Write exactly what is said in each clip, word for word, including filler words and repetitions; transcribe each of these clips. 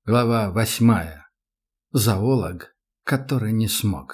Глава восьмая. Зоолог, который не смог.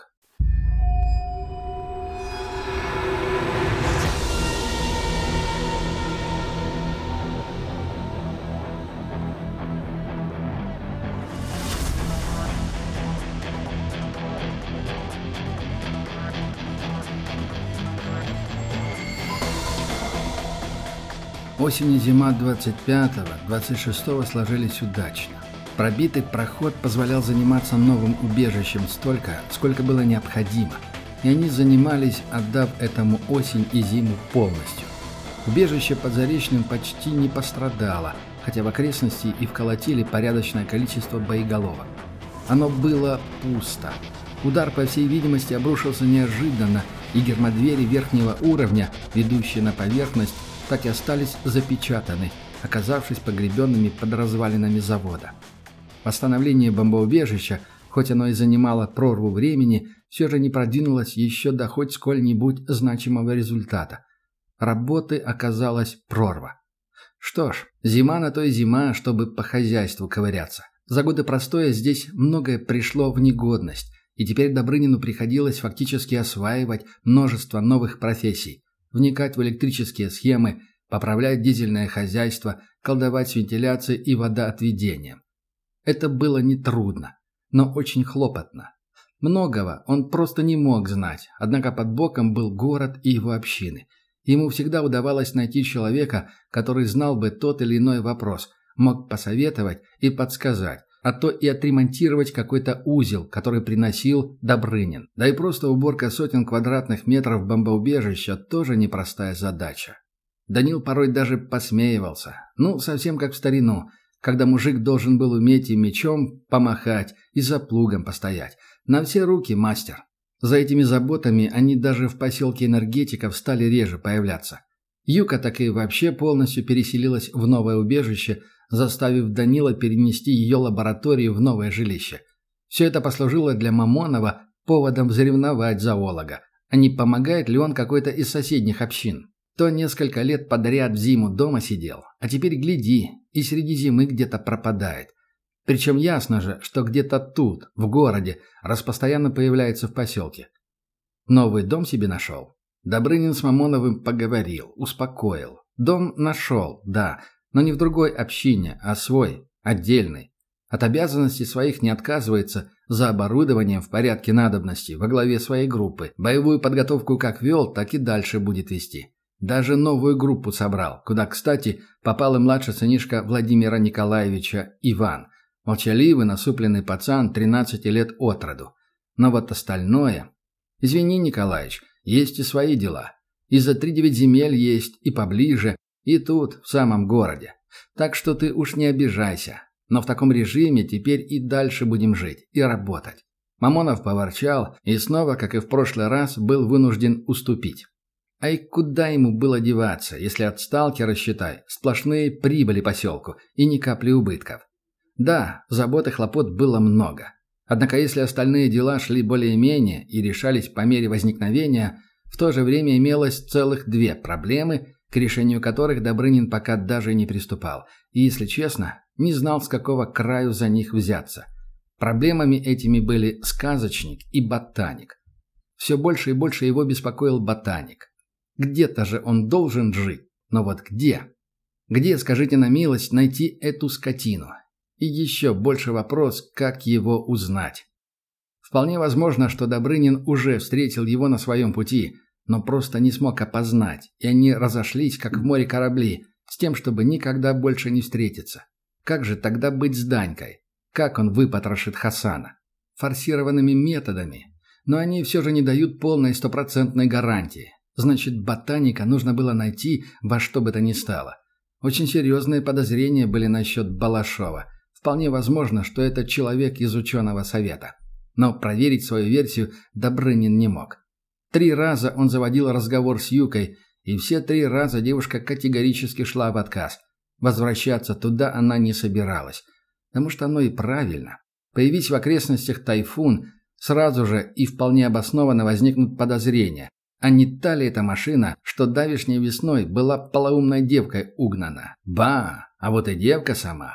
Осень и зима двадцать пятого — двадцать шестого сложились удачно. Пробитый проход позволял заниматься новым убежищем столько, сколько было необходимо, и они занимались, отдав этому осень и зиму полностью. Убежище под Заречным почти не пострадало, хотя в окрестности и вколотили порядочное количество боеголовок. Оно было пусто. Удар, по всей видимости, обрушился неожиданно, и гермодвери верхнего уровня, ведущие на поверхность, так и остались запечатаны, оказавшись погребенными под развалинами завода. Восстановление бомбоубежища, хоть оно и занимало прорву времени, все же не продвинулось еще до хоть сколь-нибудь значимого результата. Работы оказалась прорва. Что ж, зима на то и зима, чтобы по хозяйству ковыряться. За годы простоя здесь многое пришло в негодность, и теперь Добрынину приходилось фактически осваивать множество новых профессий. Вникать в электрические схемы, поправлять дизельное хозяйство, колдовать с вентиляцией и водоотведением. Это было нетрудно, но очень хлопотно. Многого он просто не мог знать, однако под боком был город и его общины. Ему всегда удавалось найти человека, который знал бы тот или иной вопрос, мог посоветовать и подсказать, а то и отремонтировать какой-то узел, который приносил Добрынин. Да и просто уборка сотен квадратных метров бомбоубежища тоже непростая задача. Данил порой даже посмеивался. Ну, совсем как в старину, когда мужик должен был уметь и мечом помахать, и за плугом постоять. На все руки мастер. За этими заботами они даже в поселке энергетиков стали реже появляться. Юка так и вообще полностью переселилась в новое убежище, заставив Данила перенести ее лабораторию в новое жилище. Все это послужило для Мамонова поводом взревновать зоолога, а не помогает ли он какой-то из соседних общин. То несколько лет подряд в зиму дома сидел, а теперь гляди, и среди зимы где-то пропадает. Причем ясно же, что где-то тут, в городе, раз постоянно появляется в поселке. Новый дом себе нашел? Добрынин с Мамоновым поговорил, успокоил. Дом нашел, да, но не в другой общине, а свой, отдельный. От обязанностей своих не отказывается, за оборудованием в порядке надобности во главе своей группы. Боевую подготовку как вел, так и дальше будет вести. Даже новую группу собрал, куда, кстати, попал и младший сынишка Владимира Николаевича Иван. Молчаливый, насупленный пацан, тринадцати лет от роду. Но вот остальное... Извини, Николаич, есть и свои дела. И за три девять земель есть, и поближе, и тут, в самом городе. Так что ты уж не обижайся. Но в таком режиме теперь и дальше будем жить, и работать. Мамонов поворчал и снова, как и в прошлый раз, был вынужден уступить. А и куда ему было деваться, если от сталкера, считай, сплошные прибыли поселку и ни капли убытков? Да, забот и хлопот было много. Однако если остальные дела шли более-менее и решались по мере возникновения, в то же время имелось целых две проблемы, к решению которых Добрынин пока даже не приступал, и, если честно, не знал, с какого краю за них взяться. Проблемами этими были сказочник и ботаник. Все больше и больше его беспокоил ботаник. Где-то же он должен жить, но вот где? Где, скажите на милость, найти эту скотину? И еще больше вопрос, как его узнать. Вполне возможно, что Добрынин уже встретил его на своем пути, но просто не смог опознать, и они разошлись, как в море корабли, с тем, чтобы никогда больше не встретиться. Как же тогда быть с Данькой? Как он выпотрошит Хасана? Форсированными методами. Но они все же не дают полной стопроцентной гарантии. Значит, ботаника нужно было найти во что бы то ни стало. Очень серьезные подозрения были насчет Балашова. Вполне возможно, что это человек из ученого совета. Но проверить свою версию Добрынин не мог. Три раза он заводил разговор с Юкой, и все три раза девушка категорически шла в отказ. Возвращаться туда она не собиралась. Потому что оно и правильно. Появись в окрестностях тайфун, сразу же и вполне обоснованно возникнут подозрения. А не та ли эта машина, что давешней весной была полоумной девкой угнана? Ба! А вот и девка сама.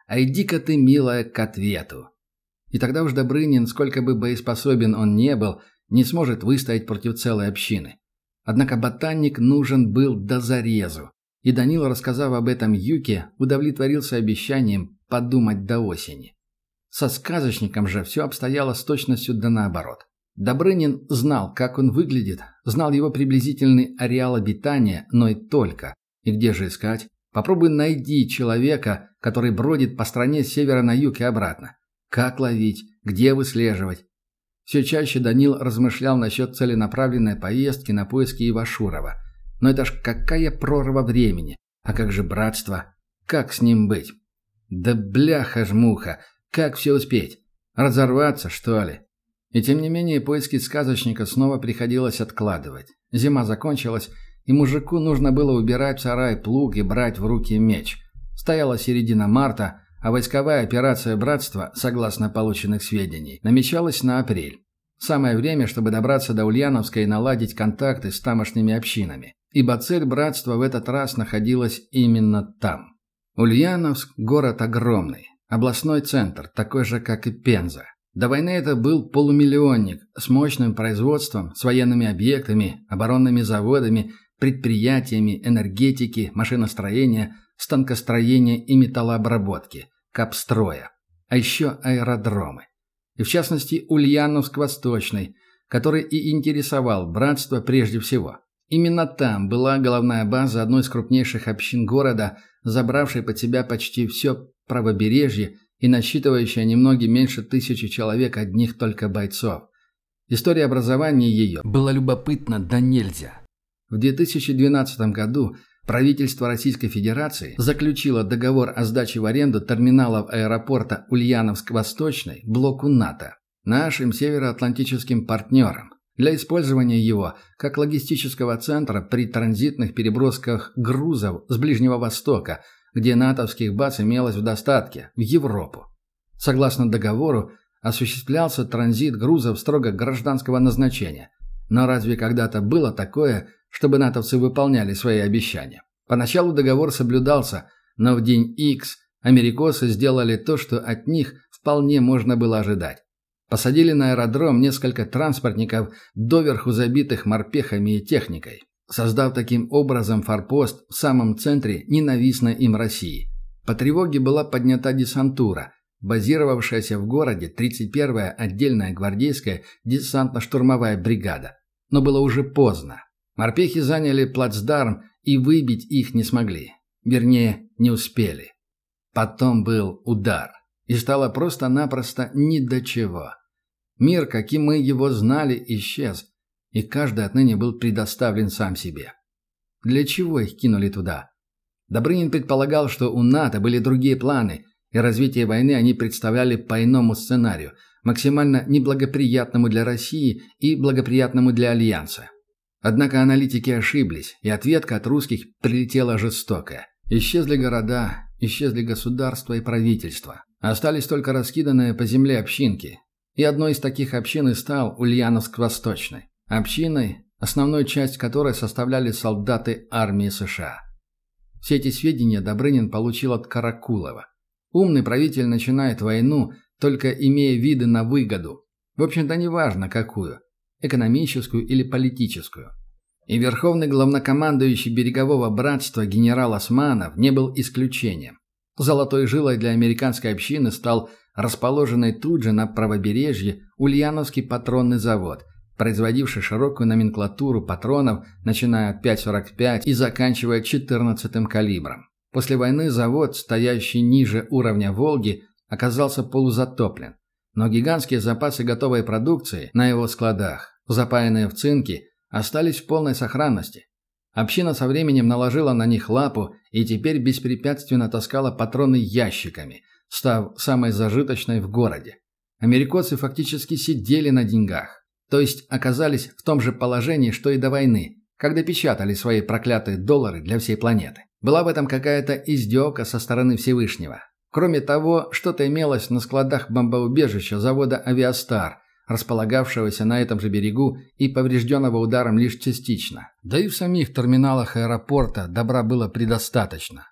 а иди-ка ты, милая, к ответу. И тогда уж Добрынин, сколько бы боеспособен он не был, не сможет выстоять против целой общины. Однако ботаник нужен был до зарезу. И Данил, рассказав об этом Юке, удовлетворился обещанием подумать до осени. Со сказочником же все обстояло с точностью да наоборот. Добрынин знал, как он выглядит, знал его приблизительный ареал обитания, но и только. И где же искать? Попробуй найди человека, который бродит по стране с севера на юг и обратно. Как ловить? Где выслеживать? Все чаще Данил размышлял насчет целенаправленной поездки на поиски Ивашурова. Но это ж какая прорва времени! А как же братство? Как с ним быть? Да бляха-жмуха! Как все успеть? Разорваться, что ли? И тем не менее поиски сказочника снова приходилось откладывать. Зима закончилась, и мужику нужно было убирать в сарай плуг и брать в руки меч. Стояла середина марта, а войсковая операция «Братства», согласно полученных сведений, намечалась на апрель. Самое время, чтобы добраться до Ульяновска и наладить контакты с тамошними общинами. Ибо цель «Братства» в этот раз находилась именно там. Ульяновск – город огромный, областной центр, такой же, как и Пенза. До войны это был полумиллионник с мощным производством, с военными объектами, оборонными заводами, предприятиями энергетики, машиностроения, станкостроения и металлообработки, капстроя. А еще аэродромы. И в частности Ульяновск-Восточный, который и интересовал братство прежде всего. Именно там была головная база одной из крупнейших общин города, забравшей под себя почти все правобережье и насчитывающая немногим меньше тысячи человек одних только бойцов. История образования ее была любопытна да нельзя. В две тысячи двенадцатом году правительство Российской Федерации заключило договор о сдаче в аренду терминалов аэропорта Ульяновск-Восточный блоку НАТО, нашим североатлантическим партнерам, для использования его как логистического центра при транзитных перебросках грузов с Ближнего Востока, где натовских баз имелось в достатке, в Европу. Согласно договору, осуществлялся транзит грузов строго гражданского назначения. Но разве когда-то было такое, чтобы натовцы выполняли свои обещания? Поначалу договор соблюдался, но в день Икс америкосы сделали то, что от них вполне можно было ожидать. Посадили на аэродром несколько транспортников, доверху забитых морпехами и техникой, создав таким образом форпост в самом центре ненавистной им России. По тревоге была поднята десантура, базировавшаяся в городе тридцать первая отдельная гвардейская десантно-штурмовая бригада. Но было уже поздно. Морпехи заняли плацдарм и выбить их не смогли. Вернее, не успели. Потом был удар. И стало просто-напросто ни до чего. Мир, каким мы его знали, исчез. И каждый отныне был предоставлен сам себе. Для чего их кинули туда? Добрынин предполагал, что у НАТО были другие планы, и развитие войны они представляли по иному сценарию, максимально неблагоприятному для России и благоприятному для Альянса. Однако аналитики ошиблись, и ответка от русских прилетела жестокая. Исчезли города, исчезли государства и правительства. Остались только раскиданные по земле общинки. И одной из таких общин и стал Ульяновск-Восточный. Общиной, основную часть которой составляли солдаты армии США. Все эти сведения Добрынин получил от Каракулова. Умный правитель начинает войну, только имея виды на выгоду. В общем-то, неважно какую – экономическую или политическую. И верховный главнокомандующий берегового братства генерал Османов не был исключением. Золотой жилой для американской общины стал расположенный тут же на правобережье Ульяновский патронный завод, производивший широкую номенклатуру патронов, начиная от пять сорок пять и заканчивая четырнадцатым калибром. После войны завод, стоящий ниже уровня Волги, оказался полузатоплен, но гигантские запасы готовой продукции на его складах, запаянные в цинки, остались в полной сохранности. Община со временем наложила на них лапу и теперь беспрепятственно таскала патроны ящиками, став самой зажиточной в городе. Америкосы фактически сидели на деньгах, то есть оказались в том же положении, что и до войны, когда печатали свои проклятые доллары для всей планеты. Была в этом какая-то издевка со стороны Всевышнего. Кроме того, что-то имелось на складах бомбоубежища завода «Авиастар», располагавшегося на этом же берегу и поврежденного ударом лишь частично. Да и в самих терминалах аэропорта добра было предостаточно.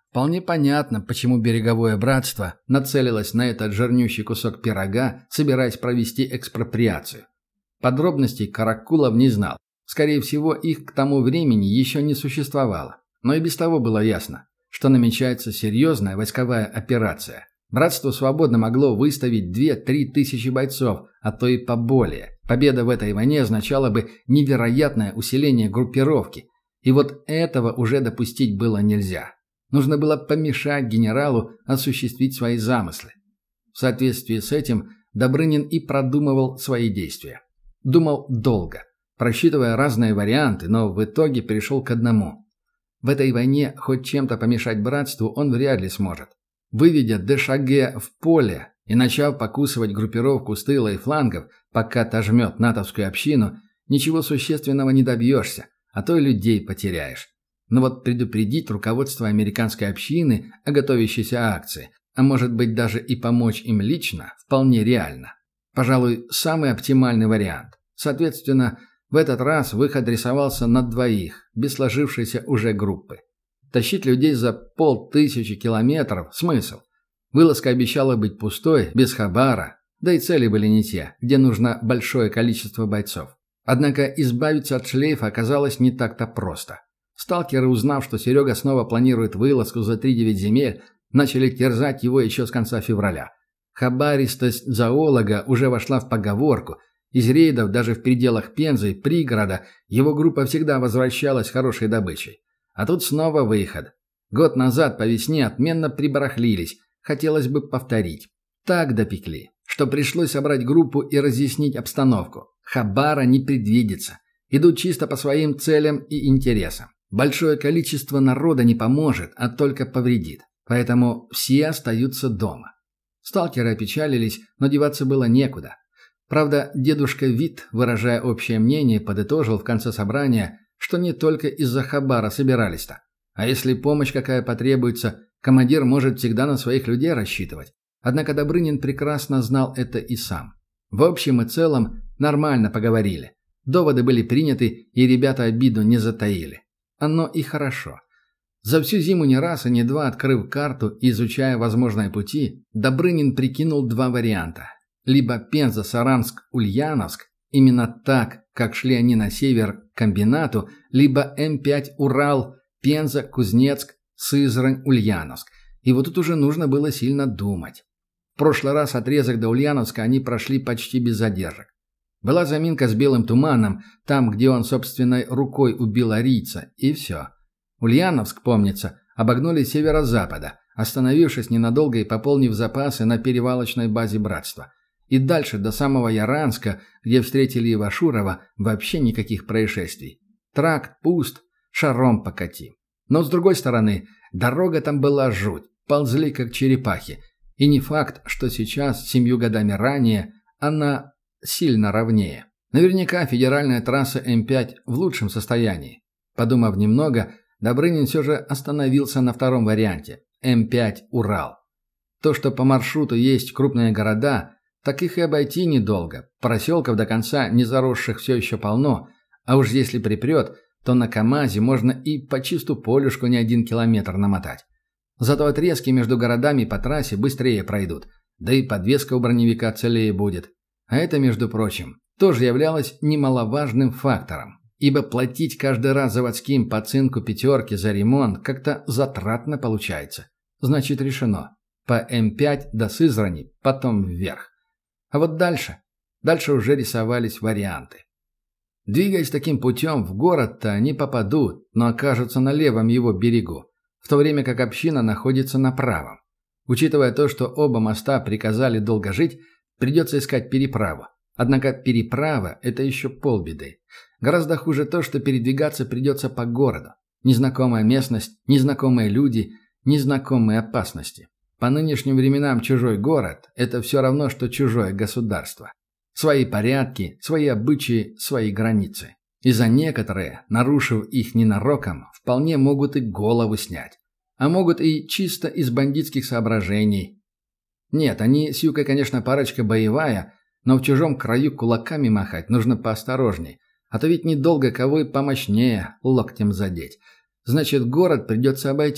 Вполне понятно, почему береговое братство нацелилось на этот жирнющий кусок пирога, собираясь провести экспроприацию. Подробностей Каракулов не знал. Скорее всего, их к тому времени еще не существовало. Но и без того было ясно, что намечается серьезная войсковая операция. Братство свободно могло выставить две-три тысячи бойцов, а то и поболее. Победа в этой войне означала бы невероятное усиление группировки. И вот этого уже допустить было нельзя. Нужно было помешать генералу осуществить свои замыслы. В соответствии с этим Добрынин и продумывал свои действия. Думал долго, просчитывая разные варианты, но в итоге перешел к одному. В этой войне хоть чем-то помешать братству он вряд ли сможет. Выведя Дэшаге в поле и начав покусывать группировку с тыла и флангов, пока та жмет натовскую общину, ничего существенного не добьешься, а то и людей потеряешь. Но вот предупредить руководство американской общины о готовящейся акции, а может быть даже и помочь им лично, вполне реально. Пожалуй, самый оптимальный вариант. Соответственно, в этот раз выход рисовался на двоих, без сложившейся уже группы. Тащить людей за полтысячи километров – смысл. Вылазка обещала быть пустой, без хабара, да и цели были не те, где нужно большое количество бойцов. Однако избавиться от шлейфа оказалось не так-то просто. Сталкеры, узнав, что Серега снова планирует вылазку за три-девять земель, начали терзать его еще с конца февраля. Хабаристость зоолога уже вошла в поговорку. Из рейдов даже в пределах Пензы, пригорода, его группа всегда возвращалась с хорошей добычей. А тут снова выход. Год назад по весне отменно прибарахлились. Хотелось бы повторить. Так допекли, что пришлось собрать группу и разъяснить обстановку. Хабара не предвидится. Идут чисто по своим целям и интересам. Большое количество народа не поможет, а только повредит. Поэтому все остаются дома. Сталкеры опечалились, но деваться было некуда. Правда, дедушка Вит, выражая общее мнение, подытожил в конце собрания, что не только из-за хабара собирались-то. А если помощь какая потребуется, командир может всегда на своих людей рассчитывать. Однако Добрынин прекрасно знал это и сам. В общем и целом нормально поговорили. Доводы были приняты, и ребята обиду не затаили. Оно и хорошо. За всю зиму не раз и не два, открыв карту и изучая возможные пути, Добрынин прикинул два варианта. Либо Пенза, Саранск, Ульяновск, именно так, как шли они на север к комбинату, либо эм пять Урал, Пенза, Кузнецк, Сызрань, Ульяновск. И вот тут уже нужно было сильно думать. В прошлый раз отрезок до Ульяновска они прошли почти без задержек. Была заминка с белым туманом, там, где он собственной рукой убил арийца, и все. Ульяновск, помнится, обогнули с северо-запада, остановившись ненадолго и пополнив запасы на перевалочной базе братства. И дальше до самого Яранска, где встретили Ивашурова, вообще никаких происшествий. Тракт пуст, шаром покати. Но с другой стороны, дорога там была жуть, ползли как черепахи. И не факт, что сейчас, семью годами ранее, она сильно ровнее. Наверняка федеральная трасса эм пять в лучшем состоянии. Подумав немного, Добрынин все же остановился на втором варианте – эм пять Урал. То, что по маршруту есть крупные города, так их и обойти недолго. Проселков до конца не заросших все еще полно, а уж если припрет, то на КамАЗе можно и по чисту полюшку не один километр намотать. Зато отрезки между городами по трассе быстрее пройдут, да и подвеска у броневика целее будет. А это, между прочим, тоже являлось немаловажным фактором, ибо платить каждый раз заводским по цинку пятерки за ремонт как-то затратно получается. Значит, решено. По эм пять до Сызрани, потом вверх. А вот дальше? Дальше уже рисовались варианты. Двигаясь таким путем, в город-то они попадут, но окажутся на левом его берегу, в то время как община находится на правом. Учитывая то, что оба моста приказали долго жить, придется искать переправу. Однако переправа – это еще полбеды. Гораздо хуже то, что передвигаться придется по городу. Незнакомая местность, незнакомые люди, незнакомые опасности. По нынешним временам чужой город – это все равно, что чужое государство. Свои порядки, свои обычаи, свои границы. И за некоторые, нарушив их ненароком, вполне могут и голову снять. А могут и чисто из бандитских соображений. Нет, они с Юкой, конечно, парочка боевая, но в чужом краю кулаками махать нужно поосторожней. А то ведь недолго кого и помощнее локтем задеть. Значит, город придется обойти.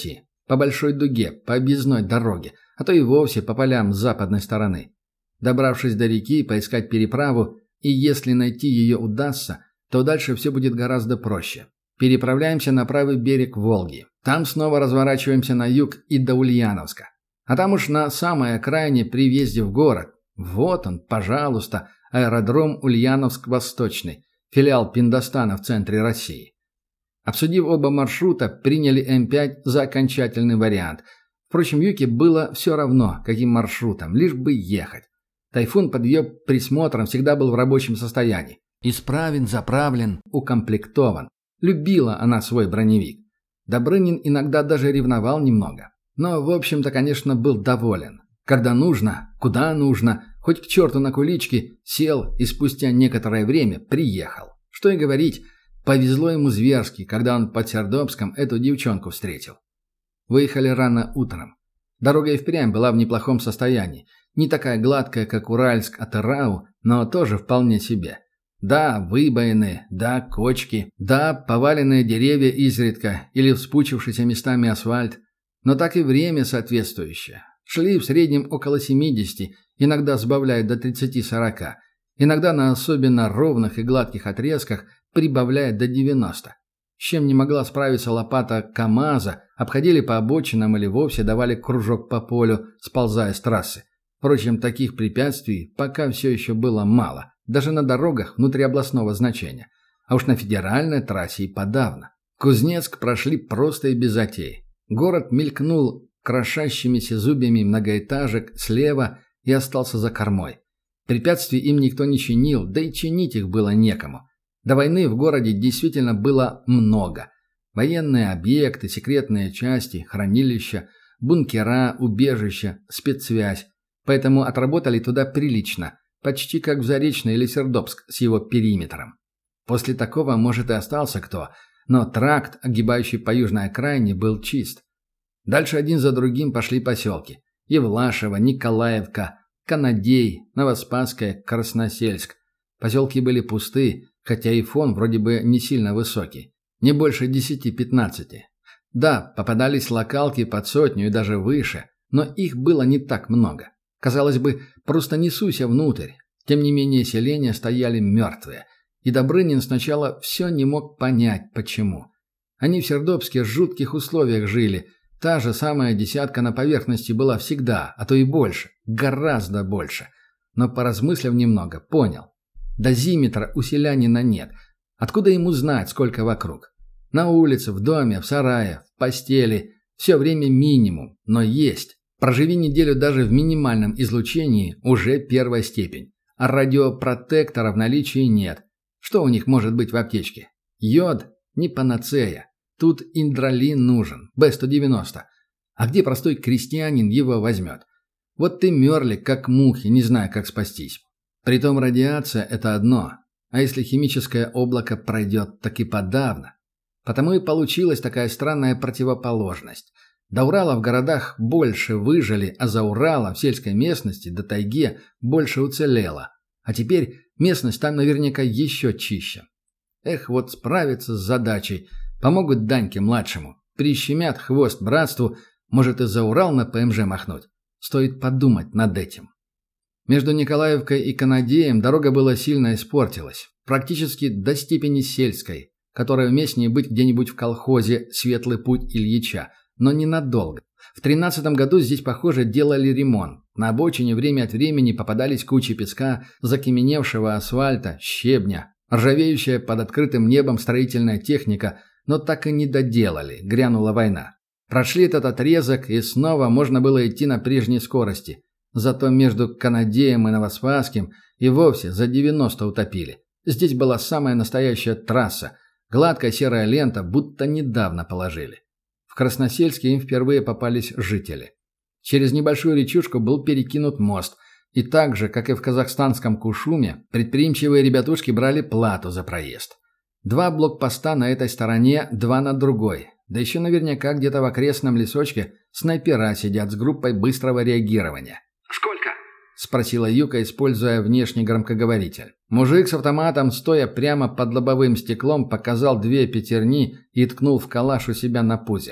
по большой дуге, по объездной дороге, а то и вовсе по полям с западной стороны. Добравшись до реки, поискать переправу, и если найти ее удастся, то дальше все будет гораздо проще. Переправляемся на правый берег Волги. Там снова разворачиваемся на юг и до Ульяновска. А там уж на самой окраине при въезде в город. Вот он, пожалуйста, аэродром Ульяновск-Восточный, филиал Пиндостана в центре России. Обсудив оба маршрута, приняли эм пять за окончательный вариант. Впрочем, Юке было все равно, каким маршрутом, лишь бы ехать. Тайфун под ее присмотром всегда был в рабочем состоянии. Исправен, заправлен, укомплектован. Любила она свой броневик. Добрынин иногда даже ревновал немного. Но, в общем-то, конечно, был доволен. Когда нужно, куда нужно, хоть к черту на кулички, сел и спустя некоторое время приехал. Что и говорить, повезло ему зверски, когда он под Сердобском эту девчонку встретил. Выехали рано утром. Дорога и впрямь была в неплохом состоянии. Не такая гладкая, как Уральск от Ирау, но тоже вполне себе. Да, выбоины, да, кочки, да, поваленные деревья изредка или вспучившийся местами асфальт. Но так и время соответствующее. Шли в среднем около семидесяти, иногда сбавляя до тридцати-сорока. Иногда на особенно ровных и гладких отрезках прибавляя до девяноста. С чем не могла справиться лопата КамАЗа, обходили по обочинам или вовсе давали кружок по полю, сползая с трассы. Впрочем, таких препятствий пока все еще было мало, даже на дорогах внутриобластного значения. А уж на федеральной трассе и подавно. Кузнецк прошли просто и без затей. Город мелькнул крошащимися зубьями многоэтажек слева и остался за кормой. Препятствий им никто не чинил, да и чинить их было некому. До войны в городе действительно было много. Военные объекты, секретные части, хранилища, бункера, убежища, спецсвязь. Поэтому отработали туда прилично, почти как в Заречный или Сердобск с его периметром. После такого, может, и остался кто, но тракт, огибающий по южной окраине, был чист. Дальше один за другим пошли поселки. Евлашево, Николаевка, Канадей, Новоспасская, Красносельск. Поселки были пусты, хотя и фон вроде бы не сильно высокий. Не больше десяти-пятнадцати. Да, попадались локалки под сотню и даже выше, но их было не так много. Казалось бы, просто не суйся внутрь. Тем не менее, селения стояли мертвые. И Добрынин сначала все не мог понять, почему. Они в Сердобске в жутких условиях жили. Та же самая десятка на поверхности была всегда, а то и больше. Гораздо больше. Но, поразмыслив немного, понял. Дозиметра у селянина нет. Откуда ему знать, сколько вокруг? На улице, в доме, в сарае, в постели. Все время минимум, но есть. Проживи неделю даже в минимальном излучении, уже первая степень. А радиопротектора в наличии нет. Что у них может быть в аптечке? Йод? Не панацея. Тут индролин нужен, бэ сто девяносто. А где простой крестьянин его возьмет? Вот ты мерли, как мухи, не зная, как спастись. Притом радиация – это одно. А если химическое облако пройдет, так и подавно. Потому и получилась такая странная противоположность. До Урала в городах больше выжили, а за Уралом в сельской местности до тайге больше уцелело. А теперь местность там наверняка еще чище. Эх, вот справиться с задачей. Помогут Даньке-младшему. Прищемят хвост братству, может и за Урал на ПМЖ махнуть. Стоит подумать над этим. Между Николаевкой и Канадеем дорога была сильно испортилась. Практически до степени сельской, которая уместнее быть где-нибудь в колхозе «Светлый путь Ильича». Но ненадолго. В тринадцатом году здесь, похоже, делали ремонт. На обочине время от времени попадались кучи песка, закаменевшего асфальта, щебня, ржавеющая под открытым небом строительная техника, но так и не доделали, грянула война. Прошли этот отрезок, и снова можно было идти на прежней скорости. Зато между Канадеем и Новоспасским и вовсе за девяносто утопили. Здесь была самая настоящая трасса, гладкая серая лента, будто недавно положили. В Красносельске им впервые попались жители. Через небольшую речушку был перекинут мост, и так же, как и в казахстанском Кушуме, предприимчивые ребятушки брали плату за проезд. Два блокпоста на этой стороне, два на другой. Да еще наверняка где-то в окрестном лесочке снайпера сидят с группой быстрого реагирования. «Сколько?» – спросила Юка, используя внешний громкоговоритель. Мужик с автоматом, стоя прямо под лобовым стеклом, показал две пятерни и ткнул в калаш у себя на пузе.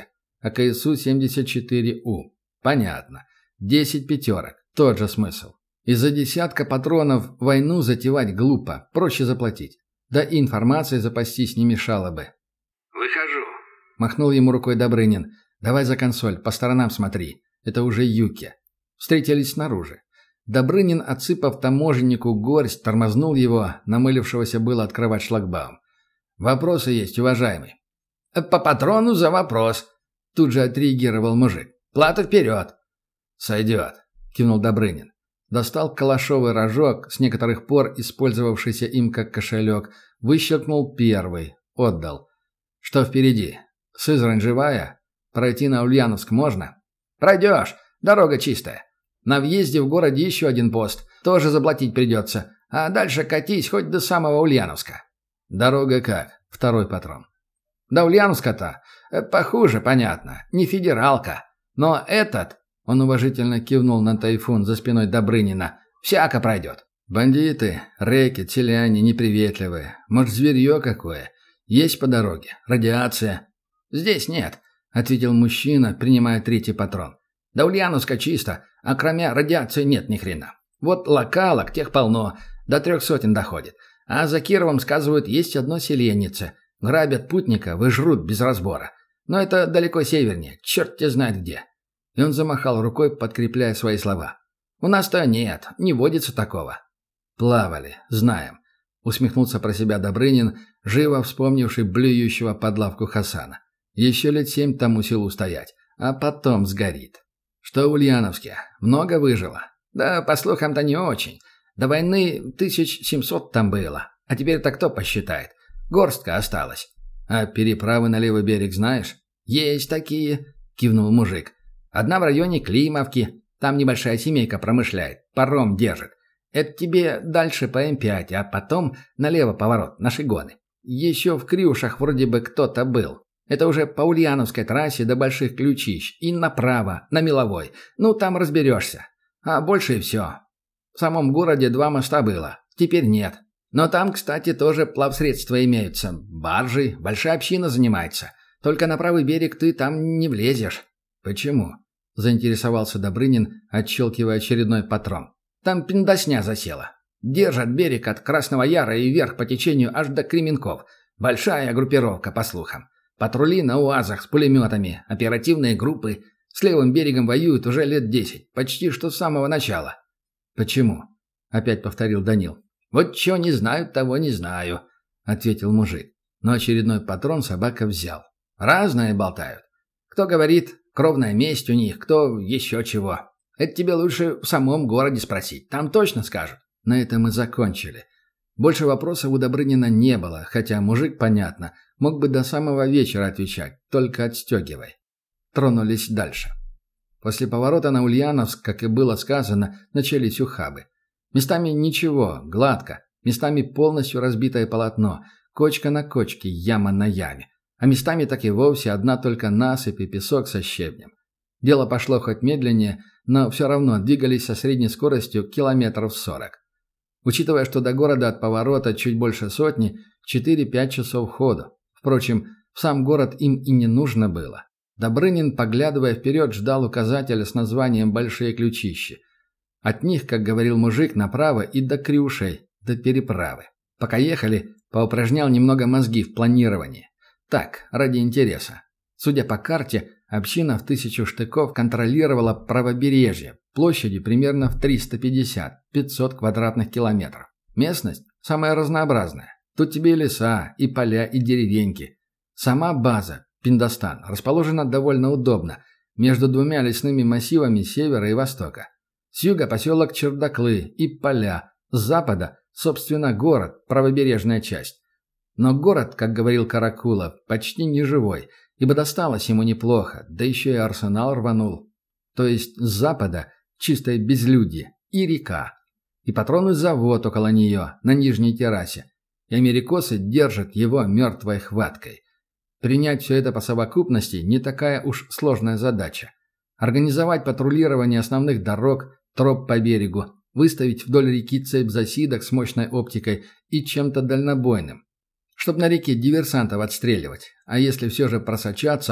а ка эс у семьдесят четыре у. Понятно. десять пятерок. Тот же смысл. Из-за десятка патронов войну затевать глупо, проще заплатить. Да и информацией запастись не мешало бы. «Выхожу», — махнул ему рукой Добрынин. «Давай за консоль, по сторонам смотри. Это уже Юки». Встретились снаружи. Добрынин, отсыпав таможеннику горсть, тормознул его, намылившегося было открывать шлагбаум. «Вопросы есть, уважаемый». «По патрону за вопрос», — тут же отреагировал мужик. «Плата вперед». «Сойдет», — кивнул Добрынин. Достал калашовый рожок, с некоторых пор использовавшийся им как кошелек, выщелкнул первый, отдал. «Что впереди? Сызрань живая? Пройти на Ульяновск можно?» «Пройдешь, дорога чистая. На въезде в городе еще один пост, тоже заплатить придется, а дальше катись хоть до самого Ульяновска». «Дорога как?» Второй патрон. «До Ульяновска-то? Похуже, понятно, не федералка. Но этот...» Он уважительно кивнул на Тайфун за спиной Добрынина. «Всяко пройдет». «Бандиты, рэкет, селяне, неприветливые. Может, зверье какое? Есть по дороге? Радиация?» «Здесь нет», — ответил мужчина, принимая третий патрон. «До Ульяновска чисто, а кроме радиации нет ни хрена. Вот локалок, тех полно, до трех сотен доходит. А за Кировом, сказывают, есть одно селеннице. Грабят путников и жрут без разбора. Но это далеко севернее, черт те знает где». И он замахал рукой, подкрепляя свои слова. «У нас-то нет, не водится такого». «Плавали, знаем», — усмехнулся про себя Добрынин, живо вспомнивший блюющего под лавку Хасана. «Еще лет семь тому силу стоять, а потом сгорит». «Что в Ульяновске? Много выжило?» «Да, по слухам-то не очень. До войны тысяч семьсот там было. А теперь-то кто посчитает? Горстка осталась». «А переправы на левый берег знаешь?» «Есть такие», — кивнул мужик. «Одна в районе Климовки. Там небольшая семейка промышляет. Паром держит. Это тебе дальше по эм пять, а потом налево поворот, на Шигоны. Еще в Крюшах вроде бы кто-то был. Это уже по Ульяновской трассе до Больших Ключищ. И направо, на Меловой. Ну, там разберешься. А больше и все. В самом городе два моста было. Теперь нет. Но там, кстати, тоже плавсредства имеются. Баржи, большая община занимается. Только на правый берег ты там не влезешь». «Почему?» – заинтересовался Добрынин, отщелкивая очередной патрон. «Там пиндосня засела. Держат берег от Красного Яра и вверх по течению аж до Кременков. Большая группировка, по слухам. Патрули на УАЗах с пулеметами, оперативные группы. С левым берегом воюют уже лет десять, почти что с самого начала». «Почему?» – опять повторил Данил. «Вот чего не знаю, того не знаю», – ответил мужик. Но очередной патрон собака взял. «Разное болтают. Кто говорит, кровная месть у них, кто еще чего. Это тебе лучше в самом городе спросить, там точно скажут». На этом мы закончили. Больше вопросов у Добрынина не было, хотя мужик, понятно, мог бы до самого вечера отвечать, только отстегивай. Тронулись дальше. После поворота на Ульяновск, как и было сказано, начались ухабы. Местами ничего, гладко, местами полностью разбитое полотно, кочка на кочке, яма на яме. А местами так и вовсе одна только насыпь и песок со щебнем. Дело пошло хоть медленнее, но все равно двигались со средней скоростью километров сорок. Учитывая, что до города от поворота чуть больше сотни, четыре-пять часов ходу. Впрочем, в сам город им и не нужно было. Добрынин, поглядывая вперед, ждал указателя с названием «Большие Ключищи». От них, как говорил мужик, направо и до Крюшей, до переправы. Пока ехали, поупражнял немного мозги в планировании. Так, ради интереса. Судя по карте, община в тысячу штыков контролировала правобережье, площадью примерно в триста пятьдесят - пятьсот квадратных километров. Местность самая разнообразная. Тут тебе и леса, и поля, и деревеньки. Сама база, Пиндостан, расположена довольно удобно, между двумя лесными массивами севера и востока. С юга поселок Чердаклы и поля, с запада, собственно, город, правобережная часть. Но город, как говорил Каракулов, почти не живой, ибо досталось ему неплохо, да еще и арсенал рванул. То есть с запада чистое безлюдье и река, и патронный завод около нее, на нижней террасе, и америкосы держат его мертвой хваткой. Принять все это по совокупности не такая уж сложная задача. Организовать патрулирование основных дорог, троп по берегу, выставить вдоль реки цепь засидок с мощной оптикой и чем-то дальнобойным. Чтоб на реке диверсантов отстреливать, а если все же просочаться,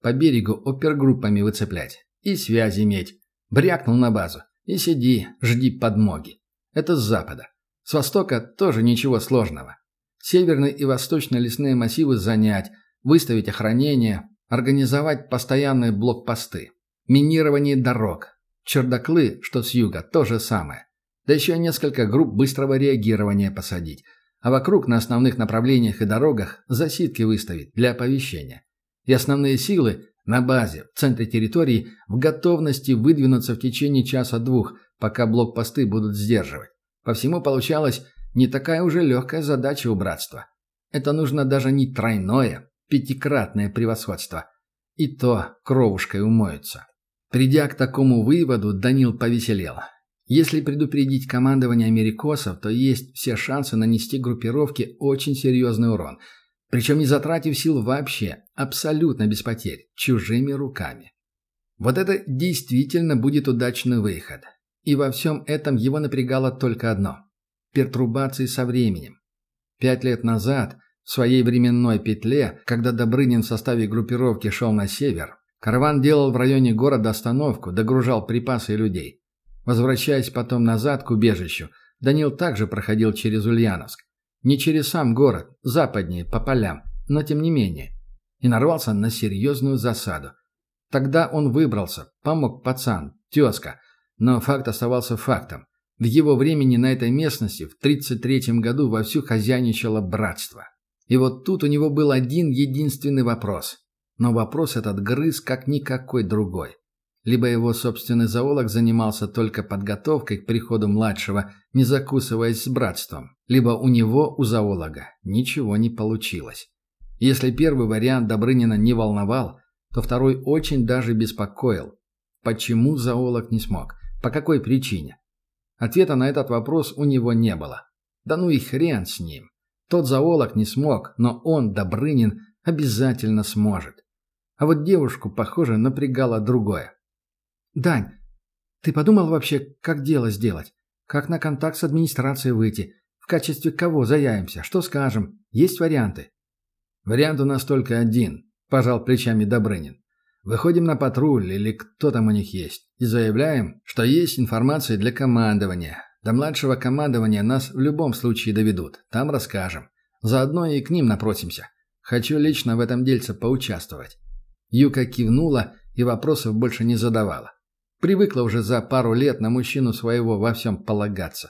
по берегу опергруппами выцеплять. И связь иметь. Брякнул на базу. И сиди, жди подмоги. Это с запада. С востока тоже ничего сложного. Северные и восточные лесные массивы занять, выставить охранение, организовать постоянные блокпосты. Минирование дорог. Чердаклы, что с юга, то же самое. Да еще несколько групп быстрого реагирования посадить. А вокруг на основных направлениях и дорогах засидки выставить для оповещения. И основные силы на базе, в центре территории, в готовности выдвинуться в течение часа-двух, пока блокпосты будут сдерживать. По всему получалось не такая уже легкая задача у братства. Это нужно даже не тройное, пятикратное превосходство. И то кровушкой умоются. Придя к такому выводу, Данил повеселел. Если предупредить командование америкосов, то есть все шансы нанести группировке очень серьезный урон. Причем не затратив сил вообще, абсолютно без потерь, чужими руками. Вот это действительно будет удачный выход. И во всем этом его напрягало только одно – пертурбации со временем. Пять лет назад, в своей временной петле, когда Добрынин в составе группировки шел на север, караван делал в районе города остановку, догружал припасы и людей. Возвращаясь потом назад к убежищу, Данил также проходил через Ульяновск. Не через сам город, западнее, по полям, но тем не менее. И нарвался на серьезную засаду. Тогда он выбрался, помог пацан, тезка, но факт оставался фактом. В его времени на этой местности в тридцать третьем году вовсю хозяйничало братство. И вот тут у него был один единственный вопрос. Но вопрос этот грыз как никакой другой. Либо его собственный зоолог занимался только подготовкой к приходу младшего, не закусываясь с братством, либо у него, у зоолога, ничего не получилось. Если первый вариант Добрынина не волновал, то второй очень даже беспокоил. Почему зоолог не смог? По какой причине? Ответа на этот вопрос у него не было. Да ну и хрен с ним. Тот зоолог не смог, но он, Добрынин, обязательно сможет. А вот девушку, похоже, напрягало другое. «Дань, ты подумал вообще, как дело сделать? Как на контакт с администрацией выйти? В качестве кого заявимся? Что скажем? Есть варианты?» «Вариант у нас только один», – пожал плечами Добрынин. «Выходим на патруль, или кто там у них есть, и заявляем, что есть информация для командования. До младшего командования нас в любом случае доведут, там расскажем. Заодно и к ним напросимся. Хочу лично в этом дельце поучаствовать». Юка кивнула и вопросов больше не задавала. Привыкла уже за пару лет на мужчину своего во всем полагаться.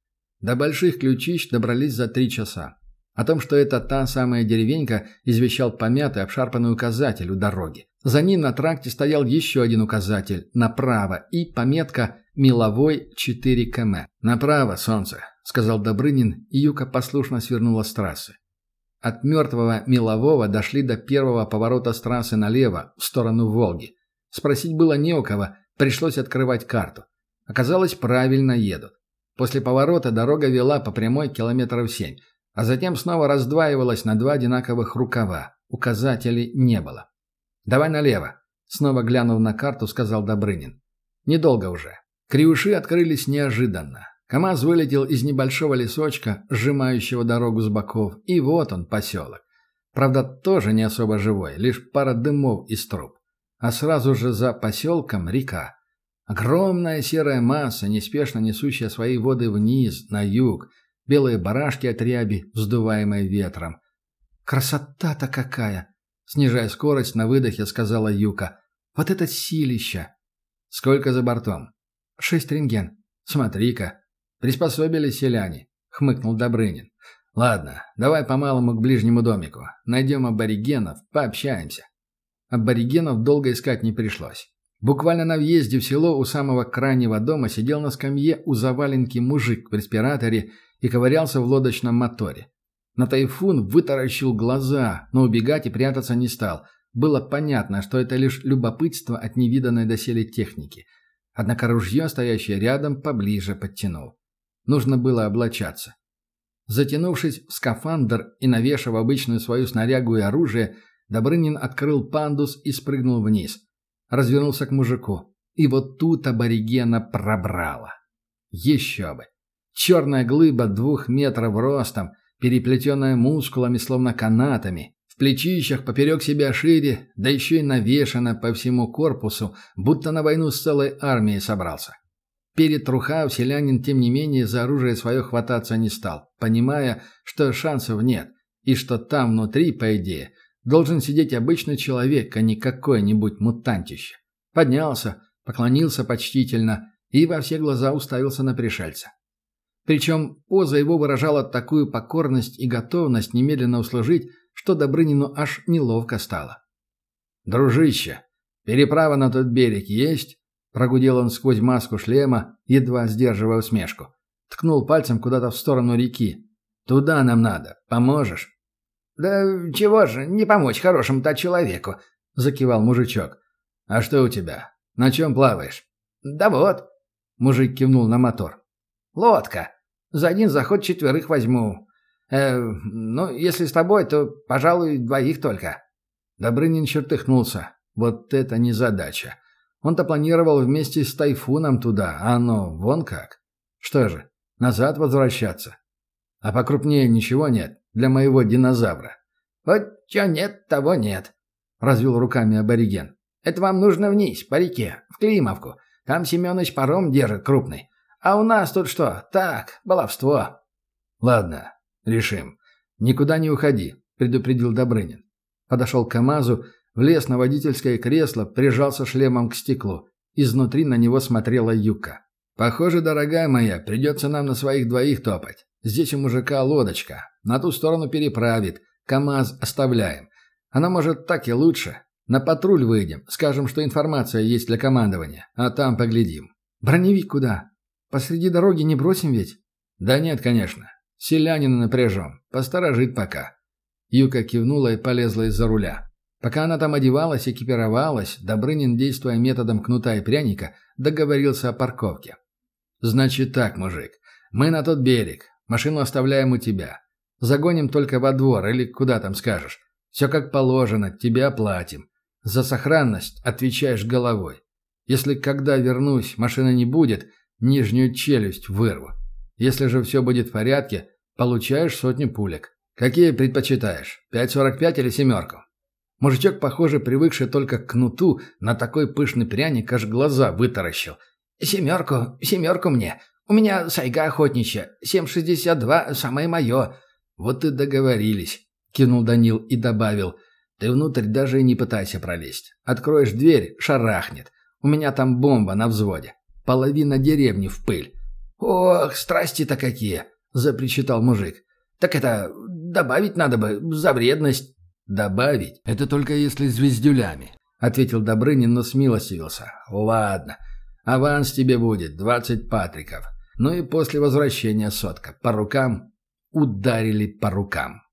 До Больших Ключищ добрались за три часа. О том, что это та самая деревенька, извещал помятый обшарпанный указатель у дороги. За ним на тракте стоял еще один указатель «Направо» и пометка «Меловой четыре километра». «Направо, солнце», — сказал Добрынин, и Юка послушно свернула с трассы. От мертвого Мелового дошли до первого поворота с трассы налево, в сторону Волги. Спросить было не у кого, пришлось открывать карту. Оказалось, правильно едут. После поворота дорога вела по прямой километров семь, а затем снова раздваивалась на два одинаковых рукава. Указателей не было. «Давай налево», — снова глянув на карту, сказал Добрынин. «Недолго уже». Кривуши открылись неожиданно. КамАЗ вылетел из небольшого лесочка, сжимающего дорогу с боков, и вот он, поселок. Правда, тоже не особо живой, лишь пара дымов из труб. А сразу же за поселком река. Огромная серая масса, неспешно несущая свои воды вниз, на юг. Белые барашки от ряби, вздуваемые ветром. «Красота-то какая!» Снижая скорость на выдохе, сказала Юка. «Вот это силища!» «Сколько за бортом?» «Шесть рентген». «Смотри-ка, приспособились селяне», — хмыкнул Добрынин. «Ладно, давай по-малому к ближнему домику. Найдем аборигенов, пообщаемся». Аборигенов долго искать не пришлось. Буквально на въезде в село у самого крайнего дома сидел на скамье у заваленки мужик в респираторе и ковырялся в лодочном моторе. На Тайфун вытаращил глаза, но убегать и прятаться не стал. Было понятно, что это лишь любопытство от невиданной доселе техники. Однако ружье, стоящее рядом, поближе подтянул. Нужно было облачаться. Затянувшись в скафандр и навешав обычную свою снарягу и оружие, Добрынин открыл пандус и спрыгнул вниз. Развернулся к мужику. И вот тут аборигена пробрало. Еще бы. Черная глыба двух метров ростом, переплетенная мускулами, словно канатами, В плечищах поперек себя шире, да еще и навешано по всему корпусу, будто на войну с целой армией собрался. Перетрухав, селянин, тем не менее, за оружие свое хвататься не стал, понимая, что шансов нет, и что там внутри, по идее, должен сидеть обычный человек, а не какое-нибудь мутантище. Поднялся, поклонился почтительно и во все глаза уставился на пришельца. Причем поза его выражала такую покорность и готовность немедленно услужить, что Добрынину аж неловко стало. «Дружище, переправа на тот берег есть?» — прогудел он сквозь маску шлема, едва сдерживая усмешку. Ткнул пальцем куда-то в сторону реки. «Туда нам надо. Поможешь?» «Да чего же не помочь хорошему-то человеку?» — закивал мужичок. «А что у тебя? На чем плаваешь?» «Да вот». Мужик кивнул на мотор. «Лодка. За один заход четверых возьму. Э, ну, если с тобой, то, пожалуй, двоих только». Добрынин чертыхнулся. Вот это незадача. Он-то планировал вместе с Тайфуном туда, а оно вон как. Что же, назад возвращаться? А покрупнее ничего нет для моего динозавра? Вот чё нет, того нет, развел руками абориген. Это вам нужно вниз, по реке, в Климовку. Там Семёныч паром держит крупный. А у нас тут что? Так, баловство. Ладно, решим. Никуда не уходи, предупредил Добрынин. Подошел к КамАЗу, влез на водительское кресло, прижался шлемом к стеклу. Изнутри на него смотрела Юка. «Похоже, дорогая моя, придется нам на своих двоих топать. Здесь у мужика лодочка. На ту сторону переправит. КамАЗ оставляем. Она может так и лучше. На патруль выйдем, скажем, что информация есть для командования, а там поглядим». «Броневик куда? Посреди дороги не бросим ведь?» «Да нет, конечно. Селянина напряжем. Посторожит пока». Юка кивнула и полезла из-за руля. Пока она там одевалась, экипировалась, Добрынин, действуя методом кнута и пряника, договорился о парковке. «Значит так, мужик. Мы на тот берег. Машину оставляем у тебя. Загоним только во двор или куда там скажешь. Все как положено, тебе оплатим. За сохранность отвечаешь головой. Если когда вернусь, машина не будет, нижнюю челюсть вырву. Если же все будет в порядке, получаешь сотню пулек. Какие предпочитаешь, пять сорок пять или семерку?» Мужичок, похоже, привыкший только к кнуту, на такой пышный пряник аж глаза вытаращил. «Семерку, семерку мне. У меня сайга охотничья. семь шестьдесят два самое мое». «Вот и договорились», — кинул Данил и добавил. «Ты внутрь даже и не пытайся пролезть. Откроешь дверь — шарахнет. У меня там бомба на взводе. Половина деревни в пыль». «Ох, страсти-то какие!» — запричитал мужик. «Так это, добавить надо бы за вредность». «Добавить? Это только если звездюлями», — ответил Добрынин, но смилостивился. «Ладно. Аванс тебе будет, двадцать патриков. Ну и после возвращения сотка. По рукам?» Ударили по рукам.